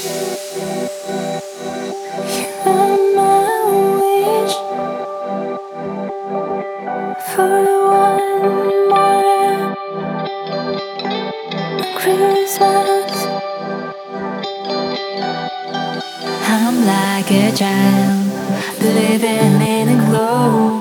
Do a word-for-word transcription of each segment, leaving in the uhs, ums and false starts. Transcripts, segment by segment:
You're my wish for one more Christmas. I'm like a child, believing in a glow.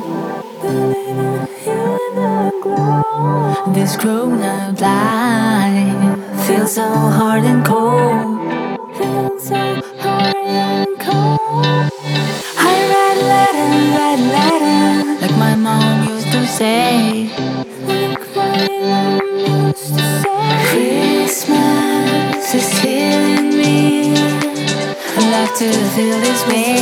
This grown-up life feels so hard and cold. Feels so hard and cold. I write a letter, write a letter, like my mom used to say. Like my mom used to say. Christmas is killing me. I love to feel this way.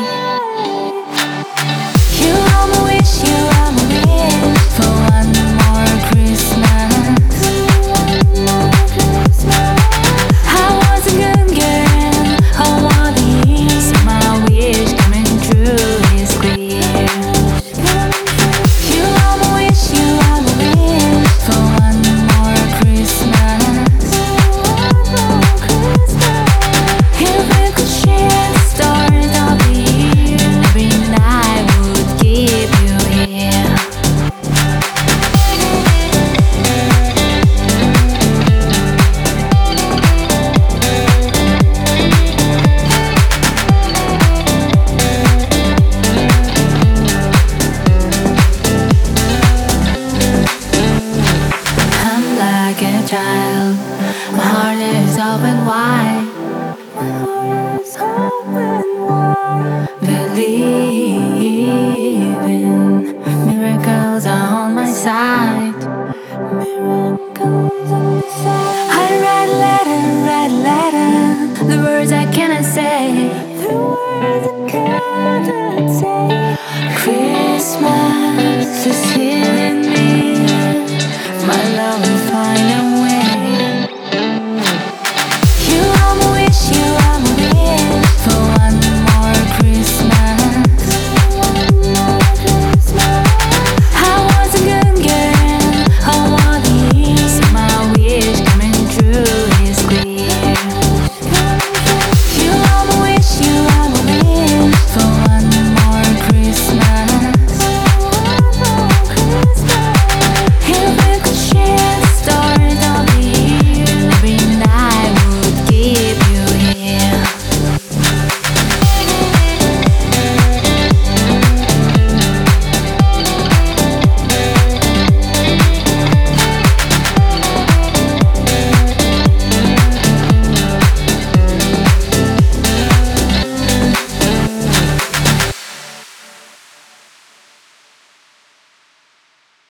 You are my wish, you are my wish for one more Christmas. I was a good girl, all of these, so my wish coming true is clear. You are my wish, you are my wish for one more Christmas. If we could share the start of the year, every night would keep you here. I'm like a child, my heart is open wide. My heart is open wide. Believing miracles are on my side. Miracles on my side. I write a letter, write a letter, the words I cannot say. The words I cannot say. Christmas is here.